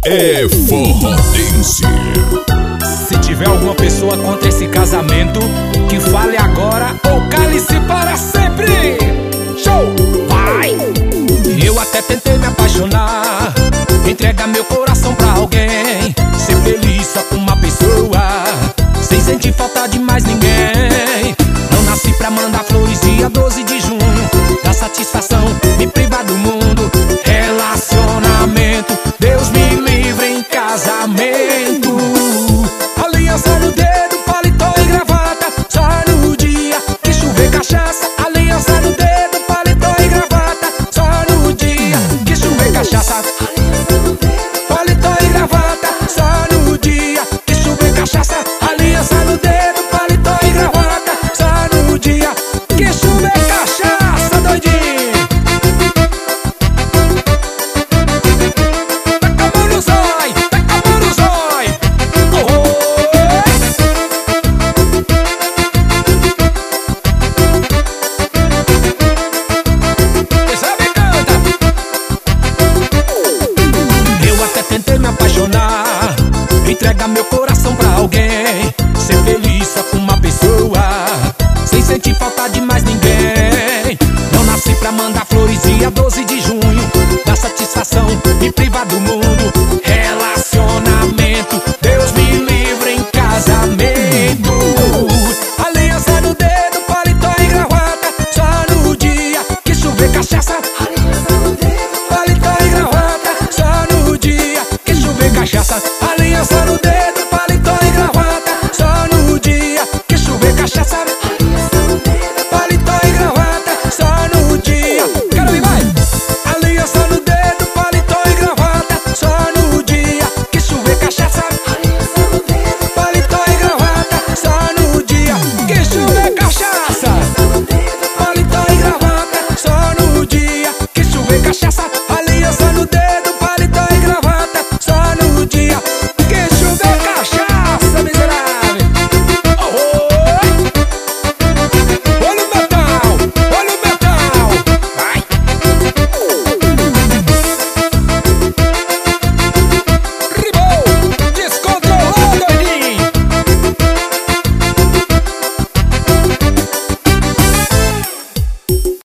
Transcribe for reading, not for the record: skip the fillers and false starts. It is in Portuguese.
é Forrodense. Se tiver alguma pessoa contra esse casamento, que fale agora ou cale-se para sempre. Show! Vai! Eu até tentei me apaixonar, entregar meu coração pra alguém, ser feliz só com uma pessoa, sem sentir falta de mais ninguém. Não nasci pra mandar flores dia 12 de junho, dar satisfação, me privar do mundo. Relacionamento, Deus me livre em casamento. Aliança no dedo, paletó e gravata, só no dia que chover cachaça. Aliança no dedo, paletó e gravata, só no dia que chover cachaça. Paletó e gravata, só no dia que chover cachaça. Aliança no dedo, paletó e gravata, só no dia que chover cachaça, doidinho. Taca a mão no zói, taca a mão no zói. Sabe, canta. Eu até tentei me apaixonar, entregar meu